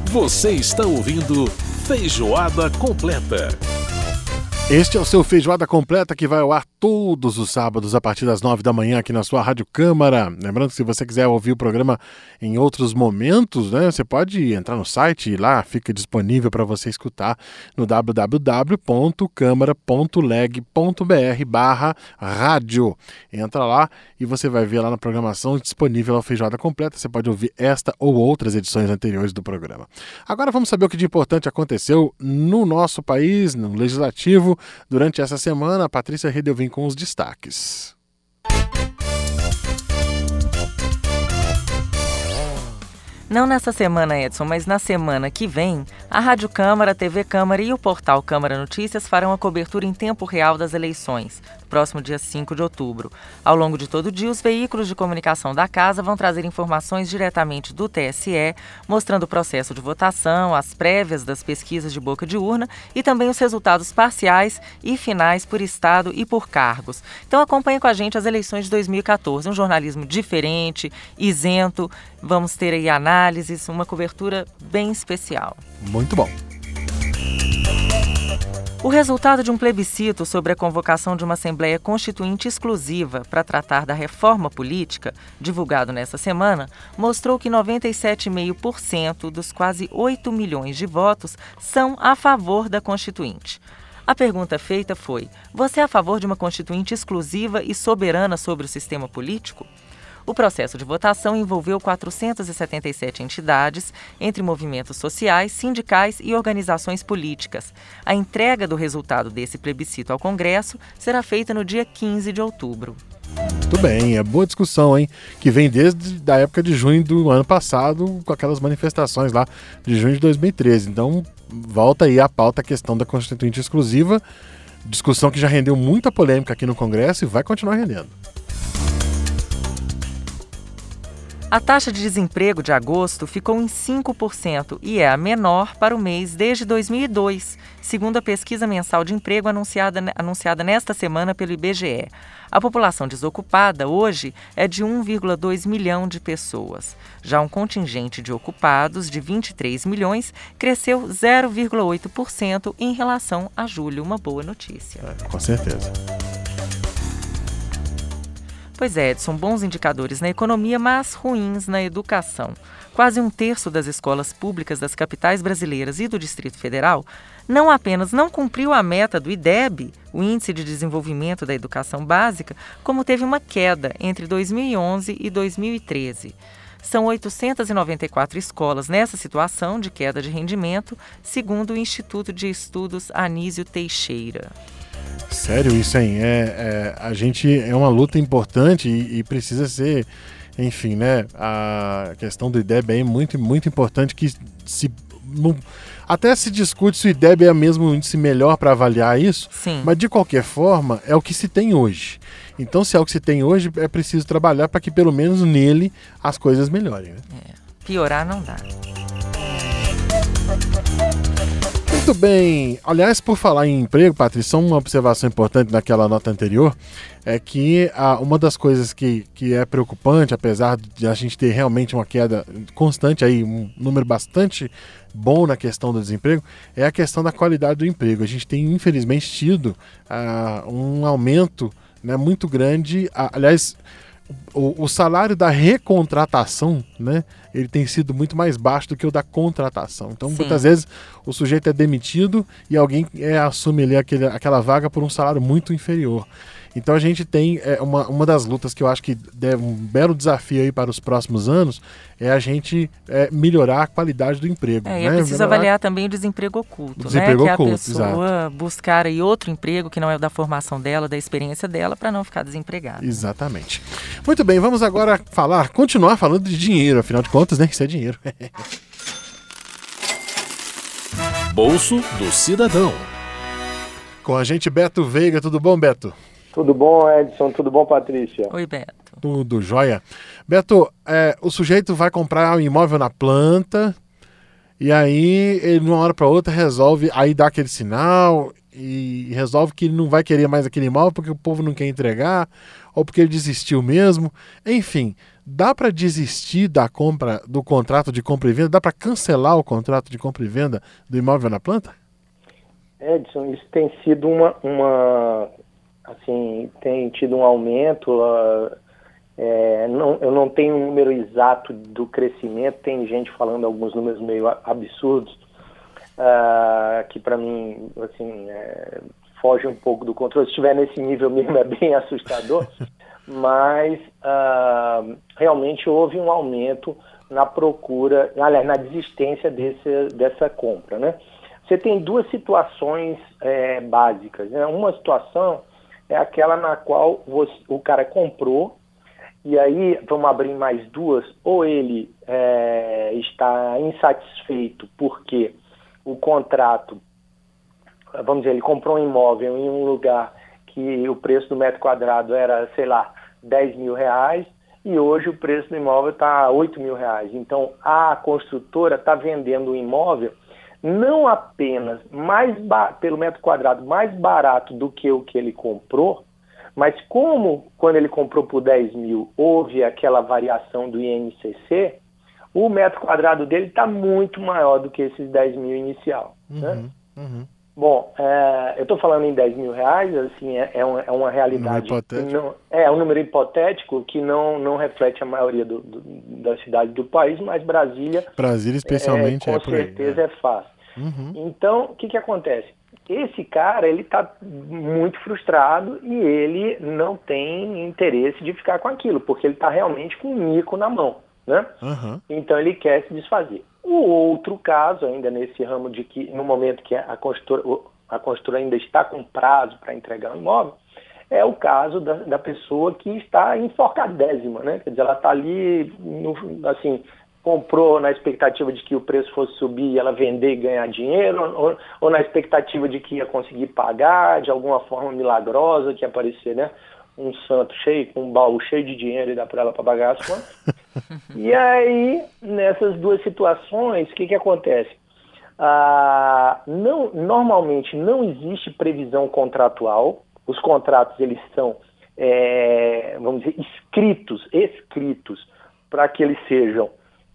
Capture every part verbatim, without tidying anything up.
Você está ouvindo Feijoada Completa. Este é o seu Feijoada Completa, que vai ao ar todos os sábados a partir das nove da manhã aqui na sua Rádio Câmara. Lembrando que se você quiser ouvir o programa em outros momentos, né, você pode entrar no site e lá fica disponível para você escutar no w w w ponto câmara ponto leg ponto b r barra rádio. Entra lá e você vai ver lá na programação disponível a Feijoada Completa. Você pode ouvir esta ou outras edições anteriores do programa. Agora vamos saber o que de importante aconteceu no nosso país, no Legislativo. Durante essa semana, a Patrícia Redelvin com os destaques. Não nessa semana, Edson, mas na semana que vem, a Rádio Câmara, a T V Câmara e o portal Câmara Notícias farão a cobertura em tempo real das eleições, próximo dia cinco de outubro. Ao longo de todo o dia, os veículos de comunicação da casa vão trazer informações diretamente do T S E, mostrando o processo de votação, as prévias das pesquisas de boca de urna e também os resultados parciais e finais por estado e por cargos. Então acompanhe com a gente as eleições de dois mil e catorze, um jornalismo diferente, isento, vamos ter aí análises, uma cobertura bem especial. Muito bom. O resultado de um plebiscito sobre a convocação de uma Assembleia Constituinte exclusiva para tratar da reforma política, divulgado nesta semana, mostrou que noventa e sete vírgula cinco por cento dos quase oito milhões de votos são a favor da Constituinte. A pergunta feita foi: você é a favor de uma Constituinte exclusiva e soberana sobre o sistema político? O processo de votação envolveu quatrocentas e setenta e sete entidades, entre movimentos sociais, sindicais e organizações políticas. A entrega do resultado desse plebiscito ao Congresso será feita no dia quinze de outubro. Muito bem, é boa discussão, hein? Que vem desde a época de junho do ano passado, com aquelas manifestações lá de junho de dois mil e treze. Então, volta aí à pauta a questão da Constituinte exclusiva, discussão que já rendeu muita polêmica aqui no Congresso e vai continuar rendendo. A taxa de desemprego de agosto ficou em cinco por cento e é a menor para o mês desde dois mil e dois, segundo a pesquisa mensal de emprego anunciada, anunciada nesta semana pelo I B G E. A população desocupada hoje é de um vírgula dois milhão de pessoas. Já um contingente de ocupados de vinte e três milhões cresceu zero vírgula oito por cento em relação a julho. Uma boa notícia. É, com certeza. Pois é, Edson, bons indicadores na economia, mas ruins na educação. Quase um terço das escolas públicas das capitais brasileiras e do Distrito Federal não apenas não cumpriu a meta do I D E B, o Índice de Desenvolvimento da Educação Básica, como teve uma queda entre dois mil e onze e dois mil e treze. São oitocentas e noventa e quatro escolas nessa situação de queda de rendimento, segundo o Instituto de Estudos Anísio Teixeira. Sério isso, hein? É, é, a gente é uma luta importante e, e precisa ser, enfim, né? A questão do I D E B é muito, muito importante que se... Até se discute se o I D E B é mesmo o índice melhor para avaliar isso, Sim. Mas de qualquer forma é o que se tem hoje. Então, se é o que se tem hoje, é preciso trabalhar para que pelo menos nele as coisas melhorem. Né? É, piorar não dá. Muito bem. Aliás, por falar em emprego, Patrícia, uma observação importante naquela nota anterior é que ah, uma das coisas que, que é preocupante, apesar de a gente ter realmente uma queda constante, aí, um número bastante bom na questão do desemprego, é a questão da qualidade do emprego. A gente tem, infelizmente, tido ah, um aumento, né, muito grande. Ah, aliás, o, o salário da recontratação, né, ele tem sido muito mais baixo do que o da contratação. Então, Sim. muitas vezes, o sujeito é demitido e alguém é, assume ali aquele, aquela vaga por um salário muito inferior. Então, a gente tem é, uma, uma das lutas que eu acho que deve um belo desafio aí para os próximos anos é a gente é, melhorar a qualidade do emprego. É, né? e é preciso melhorar... avaliar também o desemprego oculto, o desemprego né? oculto, que é a pessoa exato. buscar aí outro emprego que não é da formação dela, da experiência dela, para não ficar desempregada. Exatamente. Muito bem, vamos agora falar, continuar falando de dinheiro, afinal de contas, né? Isso é dinheiro. Bolso do Cidadão. Com a gente, Beto Veiga. Tudo bom, Beto? Tudo bom, Edson? Tudo bom, Patrícia? Oi, Beto. Tudo jóia. Beto, é, o sujeito vai comprar um imóvel na planta e aí ele, de uma hora para outra, resolve, aí dá aquele sinal e resolve que ele não vai querer mais aquele imóvel porque o povo não quer entregar ou porque ele desistiu mesmo. Enfim, Dá para desistir da compra, do contrato de compra e venda? Dá para cancelar o contrato de compra e venda do imóvel na planta? Edson, isso tem sido uma, uma assim, tem tido um aumento, uh, é, não, eu não tenho um número exato do crescimento, tem gente falando alguns números meio absurdos, uh, que para mim, assim, é, foge um pouco do controle. Se estiver nesse nível mesmo é bem assustador, mas uh, realmente houve um aumento na procura, aliás, na desistência desse, dessa compra, né? Você tem duas situações é, básicas, né? Uma situação é aquela na qual você, o cara comprou, e aí vamos abrir mais duas, ou ele é, está insatisfeito porque o contrato, vamos dizer, ele comprou um imóvel em um lugar que o preço do metro quadrado era, sei lá, dez mil reais, e hoje o preço do imóvel está oito mil reais. Então a construtora está vendendo o imóvel não apenas mais pelo metro quadrado mais barato do que o que ele comprou, mas como quando ele comprou por dez mil houve aquela variação do I N C C, o metro quadrado dele está muito maior do que esses dez mil inicial. Uhum, né? Uhum. Bom, é, eu estou falando em dez mil reais, assim, é, é, uma, é uma realidade, não, é um número hipotético que não, não reflete a maioria do, do, das cidades do país, mas Brasília, Brasília especialmente, é, com é por aí, certeza é, é fácil. Uhum. Então, o que, que acontece? Esse cara, ele está muito frustrado e ele não tem interesse de ficar com aquilo, porque ele está realmente com um mico na mão, né? Uhum. Então ele quer se desfazer. O outro caso, ainda nesse ramo de que, no momento que a construtora, a construtora ainda está com prazo para entregar o imóvel, é o caso da, da pessoa que está enforcadésima, né? Quer dizer, ela está ali, no, assim, comprou na expectativa de que o preço fosse subir e ela vender e ganhar dinheiro, ou, ou na expectativa de que ia conseguir pagar de alguma forma milagrosa, que ia aparecer, né? Um santo cheio, com um baú cheio de dinheiro e dá para ela para pagar as contas. E aí, nessas duas situações, o que, que acontece? Ah, não, normalmente não existe previsão contratual. Os contratos, eles são, é, vamos dizer, escritos, escritos, para que eles sejam,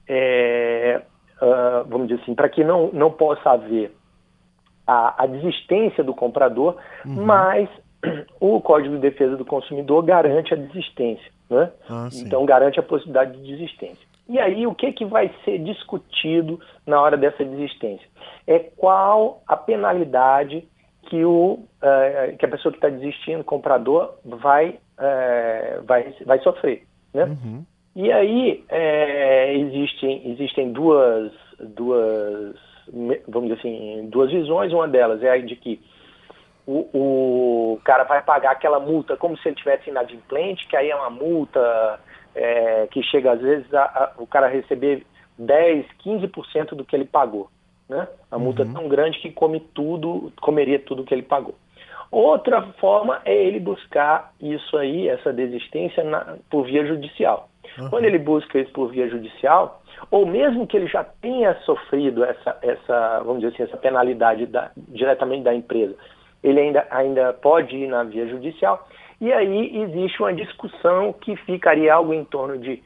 é, uh, vamos dizer assim, para que não, não possa haver a, a desistência do comprador, uhum. mas o Código de Defesa do Consumidor garante a desistência, né? Ah, então garante a possibilidade de desistência. E aí o que, que vai ser discutido na hora dessa desistência? É qual a penalidade que, o, uh, que a pessoa que está desistindo, o comprador, vai, uh, vai, vai sofrer, né? Uhum. E aí é, existem, existem duas, duas, vamos dizer assim, duas visões. Uma delas é a de que O, o cara vai pagar aquela multa como se ele tivesse inadimplente, que aí é uma multa é, que chega às vezes a, a, o cara receber dez, quinze por cento do que ele pagou, né? A multa uhum. é tão grande que come tudo, comeria tudo que ele pagou. Outra forma é ele buscar isso aí, essa desistência na, por via judicial. Uhum. Quando ele busca isso por via judicial, ou mesmo que ele já tenha sofrido essa, essa vamos dizer assim, essa penalidade da, diretamente da empresa, ele ainda, ainda pode ir na via judicial, e aí existe uma discussão que ficaria algo em torno de,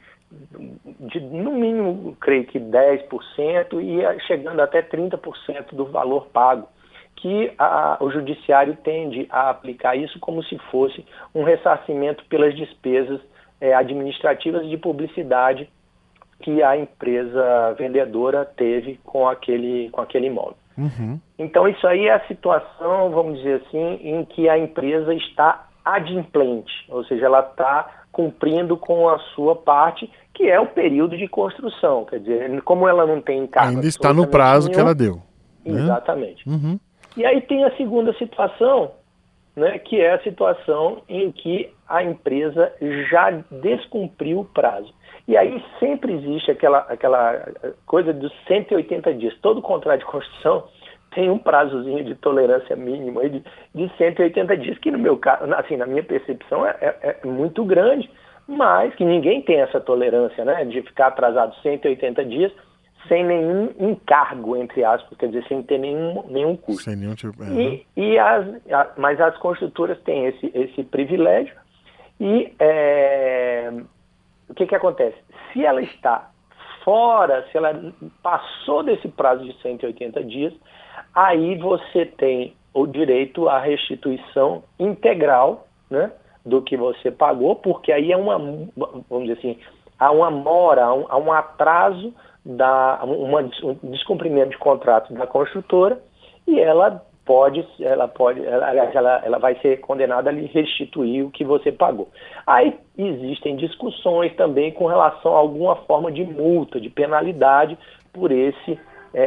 de no mínimo, creio que dez por cento, e chegando até trinta por cento do valor pago, que a, o judiciário tende a aplicar isso como se fosse um ressarcimento pelas despesas é, administrativas e de publicidade que a empresa vendedora teve com aquele, com aquele imóvel. Uhum. Então isso aí é a situação, vamos dizer assim, em que a empresa está adimplente, ou seja, ela está cumprindo com a sua parte, que é o período de construção. Quer dizer, como ela não tem encargo... Ainda está no prazo nenhum, que ela deu. Né? Exatamente. Uhum. E aí tem a segunda situação, né, que é a situação em que a empresa já descumpriu o prazo. E aí sempre existe aquela, aquela coisa dos cento e oitenta dias. Todo contrato de construção tem um prazozinho de tolerância mínima de, de cento e oitenta dias, que no meu caso, assim, na minha percepção, é, é, é muito grande, mas que ninguém tem essa tolerância, né, de ficar atrasado cento e oitenta dias sem nenhum encargo, entre aspas, quer dizer, sem ter nenhum, nenhum custo. Sem nenhum tipo... Uhum. E, e as, a, mas as construtoras têm esse, esse privilégio e... É, o que que acontece? Se ela está fora, se ela passou desse prazo de cento e oitenta dias, aí você tem o direito à restituição integral, né, do que você pagou, porque aí é uma, vamos dizer assim, há uma mora, há um, há um atraso, da, uma, um descumprimento de contrato da construtora, e ela pode, ela pode, ela, ela, ela vai ser condenada a lhe restituir o que você pagou. Aí existem discussões também com relação a alguma forma de multa, de penalidade por esse,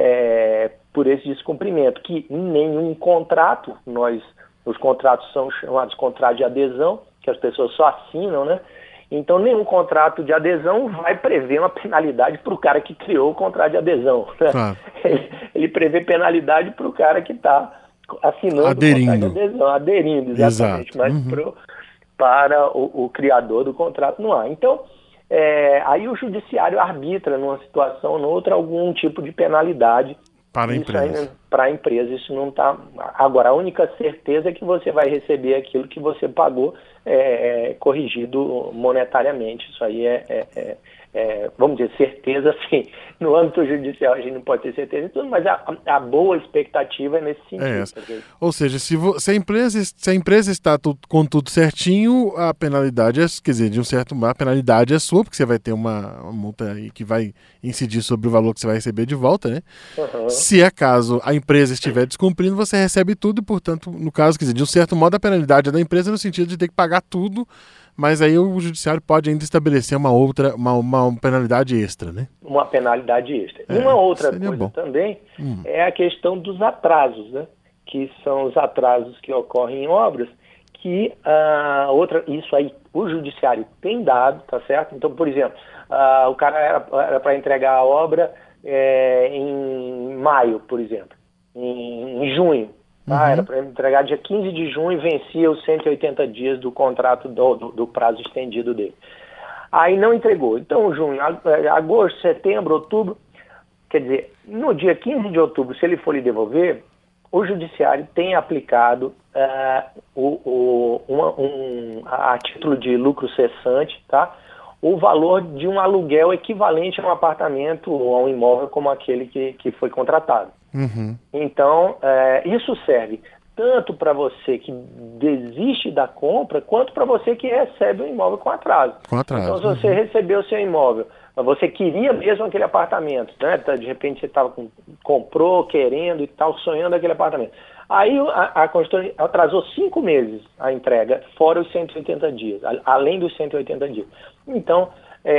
é, por esse descumprimento, que em nenhum contrato, nós, os contratos são chamados contratos de adesão, que as pessoas só assinam, né? Então, nenhum contrato de adesão vai prever uma penalidade para o cara que criou o contrato de adesão. Né? Ah. Ele, ele prevê penalidade para o cara que está assinando aderindo. o contrato de adesão, aderindo, exatamente, mas uhum. pro, para o, o criador do contrato não há. Então, é, aí o judiciário arbitra numa situação ou noutra algum tipo de penalidade para a empresa. Para a empresa, isso não está... Agora, a única certeza é que você vai receber aquilo que você pagou é, corrigido monetariamente. Isso aí é, é, é, é, vamos dizer, certeza, sim. No âmbito judicial a gente não pode ter certeza de tudo, mas a, a boa expectativa é nesse sentido. É porque... Ou seja, se, vo, se, a empresa, se a empresa está tu, com tudo certinho, a penalidade é, quer dizer, de um certo a penalidade é sua, porque você vai ter uma, uma multa aí que vai incidir sobre o valor que você vai receber de volta, né? Uhum. Se é caso a empresa estiver descumprindo, você recebe tudo e, portanto, no caso, quer dizer, de um certo modo, a penalidade é da empresa no sentido de ter que pagar tudo, mas aí o judiciário pode ainda estabelecer uma outra, uma, uma penalidade extra, né? Uma penalidade extra. É, e uma outra coisa bom. também hum. é a questão dos atrasos, né? Que são os atrasos que ocorrem em obras, que uh, outra, isso aí o judiciário tem dado, tá certo? Então, por exemplo, uh, o cara era para entregar a obra é, em maio, por exemplo, em, em junho. Tá? Uhum. Era para entregar dia quinze de junho e vencia os cento e oitenta dias do contrato do, do, do prazo estendido dele. Aí não entregou. Então, junho, agosto, setembro, outubro, quer dizer, no dia quinze de outubro, se ele for lhe devolver, o judiciário tem aplicado uh, o, o, uma, um, a título de lucro cessante, tá? O valor de um aluguel equivalente a um apartamento ou a um imóvel como aquele que, que foi contratado. Uhum. Então, é, isso serve tanto para você que desiste da compra, quanto para você que recebe o imóvel com atraso. Com atraso. Então, se você uhum. recebeu o seu imóvel, você queria mesmo aquele apartamento, né? De repente você tava com, comprou, querendo e tal, sonhando aquele apartamento. Aí a, a construtora atrasou cinco meses a entrega, fora os cento e oitenta dias, a, além dos cento e oitenta dias. Então,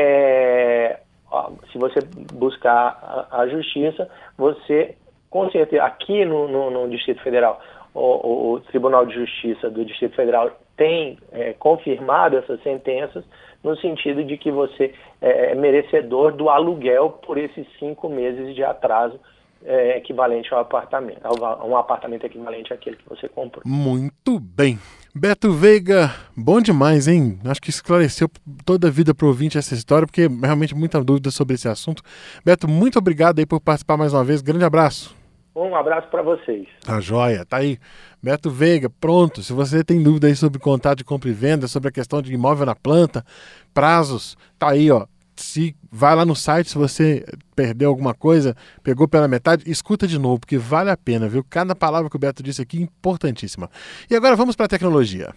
é, ó, se você buscar a, a justiça, você, com certeza, aqui no, no, no Distrito Federal, o, o, o Tribunal de Justiça do Distrito Federal tem é, confirmado essas sentenças, no sentido de que você é merecedor do aluguel por esses cinco meses de atraso é, equivalente ao apartamento, a um apartamento equivalente àquele que você comprou. Muito bem. Beto Veiga, bom demais, hein? Acho que esclareceu toda a vida para o ouvinte essa história, porque realmente muita dúvida sobre esse assunto. Beto, muito obrigado aí por participar mais uma vez. Grande abraço. Um abraço para vocês. Tá joia, tá aí. Beto Veiga, pronto. Se você tem dúvida aí sobre contrato de compra e venda, sobre a questão de imóvel na planta, prazos, tá aí, ó. Se vai lá no site, se você perdeu alguma coisa, pegou pela metade, escuta de novo, porque vale a pena, viu? Cada palavra que o Beto disse aqui é importantíssima. E agora vamos para a tecnologia.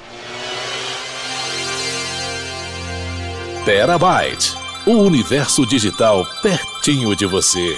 Terabyte, o universo digital pertinho de você.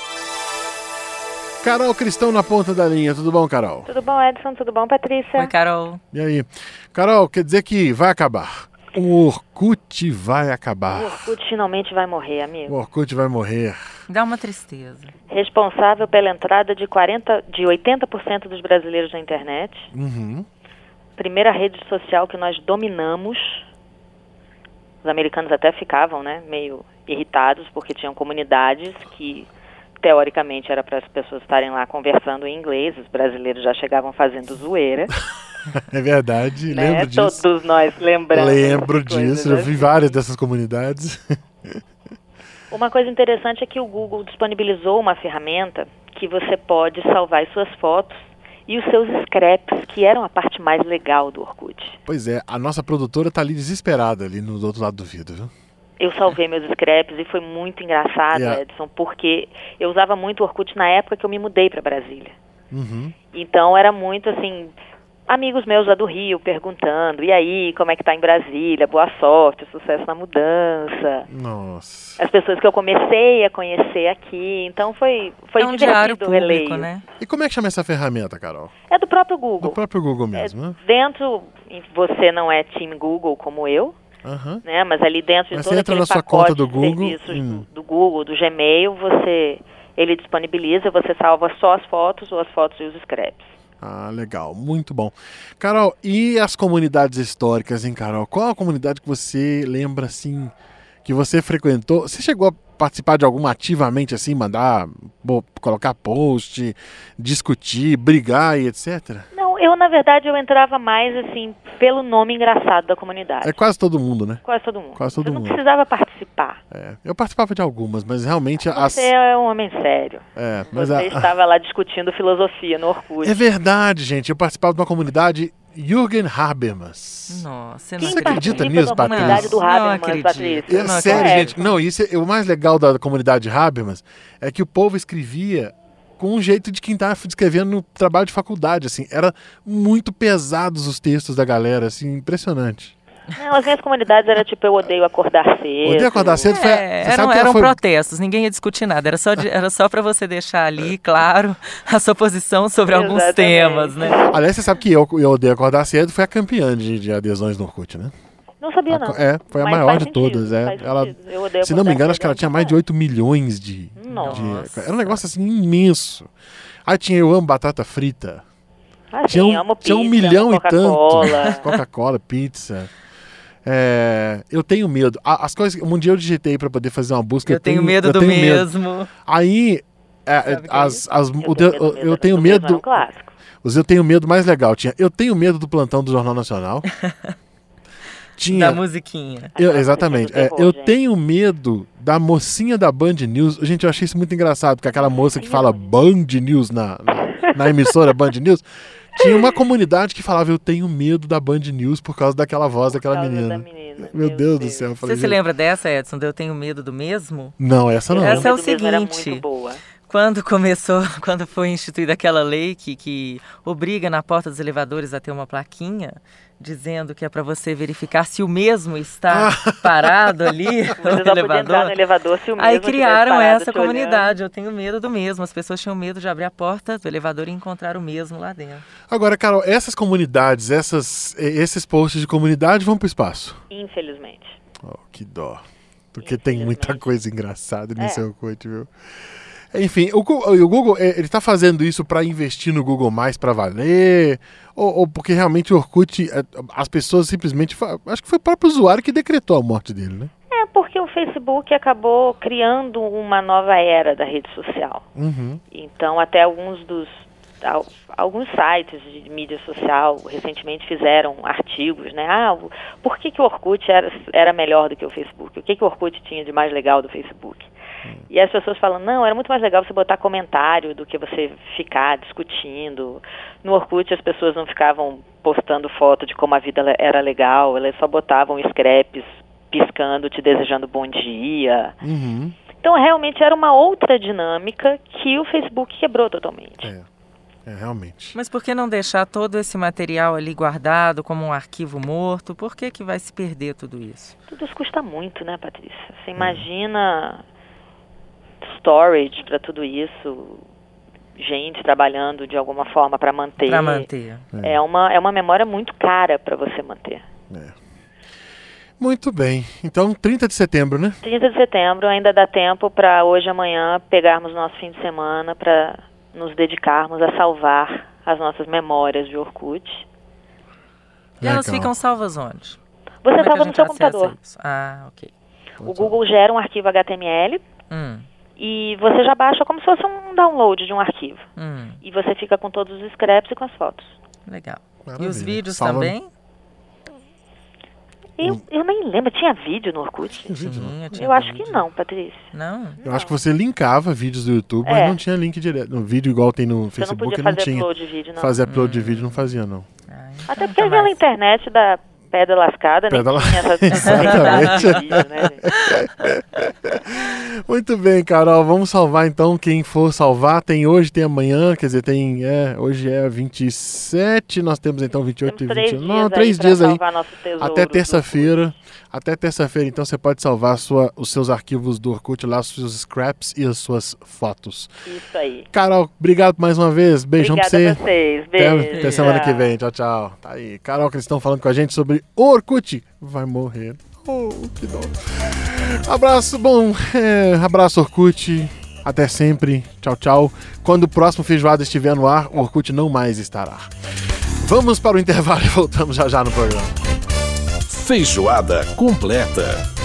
Carol Cristão na ponta da linha. Tudo bom, Carol? Tudo bom, Edson? Tudo bom, Patrícia? Oi, Carol. E aí? Carol, quer dizer que vai acabar. O Orkut vai acabar. O Orkut finalmente vai morrer, amigo. O Orkut vai morrer. Dá uma tristeza. Responsável pela entrada de, quarenta, de oitenta por cento dos brasileiros na internet. Uhum. Primeira rede social que nós dominamos. Os americanos até ficavam, né, meio irritados, porque tinham comunidades que... teoricamente era para as pessoas estarem lá conversando em inglês, os brasileiros já chegavam fazendo zoeira. É verdade, né? lembro disso. Todos nós lembramos. Lembro disso, já vi várias dessas comunidades. Uma coisa interessante é que o Google disponibilizou uma ferramenta que você pode salvar as suas fotos e os seus scraps, que eram a parte mais legal do Orkut. Pois é, a nossa produtora tá ali desesperada ali no outro lado do vidro, viu? eu salvei meus scraps e foi muito engraçado, yeah. Edson, porque eu usava muito o Orkut na época que eu me mudei para Brasília. Uhum. Então era muito assim, amigos meus lá do Rio perguntando, e aí, como é que tá em Brasília? Boa sorte, sucesso na mudança. Nossa. As pessoas que eu comecei a conhecer aqui, então foi, foi é um divertido diário o público, releio. Né? E como é que chama essa ferramenta, Carol? É do próprio Google. Do próprio Google mesmo, é, né? Dentro, você não é Team Google como eu, uhum. né? Mas ali dentro de Mas todo você entra aquele na sua pacote conta do de Google, serviços hum. do, do Google, do Gmail, você, ele disponibiliza, você salva só as fotos ou as fotos e os scraps. Ah, legal, muito bom. Carol, e as comunidades históricas, hein, Carol? Qual a comunidade que você lembra, assim, que você frequentou? Você chegou a participar de alguma ativamente, assim, mandar, bo, colocar post, discutir, brigar e etcétera? Não, eu, na verdade, eu entrava mais, assim, pelo nome engraçado da comunidade. É quase todo mundo, né? Quase todo mundo. Quase todo Você mundo. não precisava participar. É, eu participava de algumas, mas realmente... Você as... é um homem sério. É, mas Você a... estava lá discutindo filosofia no Orkut. É verdade, gente. Eu participava de uma comunidade Jürgen Habermas. Nossa, Quem não Você acredita participa nisso, da comunidade Patrícia? do Habermas, Não acredito. Patrícia? É, não sério, acredito. gente. Não, isso é, o mais legal da comunidade Habermas é que o povo escrevia com um jeito de quem tá escrevendo no trabalho de faculdade, assim. Era muito pesados os textos da galera, assim, impressionante. Não, as minhas comunidades eram tipo, eu odeio acordar cedo. Odeio acordar cedo foi... É, você eram sabe que eram foi... protestos, ninguém ia discutir nada. Era só, de, era só para você deixar ali, claro, a sua posição sobre alguns Exatamente. temas, né? Aliás, você sabe que eu, eu odeio acordar cedo foi a campeã de, de adesões no Orkut, né? Não sabia, A, não. é, foi a Mas maior faz de sentido, todas. É. faz Ela, sentido. Eu odeio se não me acordar engano, acho que ela cedo, tinha mais de oito milhões de, Nossa. de... Era um negócio assim imenso. Aí tinha Eu Amo Batata Frita. Ah, Tinha sim, um, amo tinha um pizza, milhão amo e tanto. Coca-Cola. Coca-Cola, pizza. É, eu tenho medo. A- As coisas. Um dia eu digitei pra poder fazer uma busca. Eu tenho medo eu do tenho medo. mesmo. Aí. é, Sabe o que é as, as, Eu o tenho de- medo do eu mesmo, tenho do medo. mesmo é um clássico. Os Eu Tenho Medo mais legal. Tinha Eu Tenho Medo do Plantão do Jornal Nacional. Tinha. Da musiquinha. Eu- Aquela exatamente. musiquinha É, do terror, eu gente. tenho medo da mocinha da Band News. Gente, eu achei isso muito engraçado, porque aquela moça que Sim, fala é Band News na, na, na emissora Band News, tinha uma comunidade que falava eu tenho medo da Band News por causa daquela voz daquela Por causa menina. da menina. Meu Deus do céu. Eu falei, Você se gente, lembra dessa, Edson? Do Eu Tenho Medo do Mesmo? Não, essa não. Essa é o Medo mesmo era seguinte. muito boa. Quando começou, quando foi instituída aquela lei que, que obriga na porta dos elevadores a ter uma plaquinha dizendo que é para você verificar se o mesmo está parado ali Você no só podia entrar no elevador. elevador se o mesmo Aí tivesse criaram parado essa te olhando. comunidade. Eu tenho medo do mesmo. As pessoas tinham medo de abrir a porta do elevador e encontrar o mesmo lá dentro. Agora, Carol, essas comunidades, essas, esses posts de comunidade vão pro espaço. Infelizmente. Oh, que dó. Porque tem muita Infelizmente. coisa engraçada nesse É. Orkut, viu? Enfim, o, Gu- o Google, eh, ele tá fazendo isso para investir no Google Mais para valer? Ou, ou porque realmente o Orkut, eh, as pessoas simplesmente... fa- Acho que foi o próprio usuário que decretou a morte dele, né? É porque o Facebook acabou criando uma nova era da rede social. Uhum. Então, até alguns dos al- alguns sites de mídia social recentemente fizeram artigos, né? Ah, o- por que, que o Orkut era, era melhor do que o Facebook? O que, que o Orkut tinha de mais legal do Facebook? E as pessoas falam, não, era muito mais legal você botar comentário do que você ficar discutindo. No Orkut as pessoas não ficavam postando foto de como a vida le- era legal, elas só botavam scraps piscando, te desejando bom dia. Uhum. Então realmente era uma outra dinâmica que o Facebook quebrou totalmente. É. É, realmente. Mas por que não deixar todo esse material ali guardado como um arquivo morto? Por que que vai se perder tudo isso? Tudo isso custa muito, né, Patrícia? Você imagina storage para tudo isso, gente trabalhando de alguma forma para manter. Para manter. É uma, é uma memória muito cara para você manter. É. Muito bem. Então, trinta de setembro, né? trinta de setembro ainda dá tempo para hoje e amanhã pegarmos nosso fim de semana para nos dedicarmos a salvar as nossas memórias de Orkut. E elas Legal. ficam salvas onde? Você Como é que a salva no gente seu acessa computador. isso? Ah, ok. O Google gera um arquivo H T M L Hum, e você já baixa como se fosse um download de um arquivo. hum, E você fica com todos os scraps e com as fotos. legal. Maravilha. E os vídeos Salva- também? Eu, eu nem lembro, tinha vídeo no Orkut? Vídeo, não. Tinha, tinha Eu acho vídeo. que não, Patrícia. Não? Eu acho que você linkava vídeos do YouTube, mas É. não tinha link direto. No vídeo igual tem no Você não Facebook, podia não fazer tinha. upload de vídeo, não. Fazer upload de vídeo não fazia, não. Ai, Até nunca porque pela mais. internet dá, Pedra lascada, nem Pedra tinha essa Exatamente. de vídeo, né, gente? Muito bem, Carol, vamos salvar então quem for salvar. Tem hoje, tem amanhã, quer dizer, tem. É, hoje é vinte e sete, nós temos então vinte e oito Temos e vinte e nove. Não, três três dias aí. Nosso Até terça-feira. Até terça-feira, então você pode salvar sua, os seus arquivos do Orkut lá, os seus scraps e as suas fotos. Isso aí. Carol, obrigado mais uma vez. Beijão Obrigada pra você. a vocês. Beijo. Até, até semana que vem. Tchau, tchau. Tá aí. Carol Cristão falando com a gente sobre Orkut. Vai morrer. Oh, que dó. Abraço, bom. É, abraço, Orkut. Até sempre. Tchau, tchau. Quando o próximo Feijoada estiver no ar, o Orkut não mais estará. Vamos para o intervalo e voltamos já já no programa. Feijoada completa.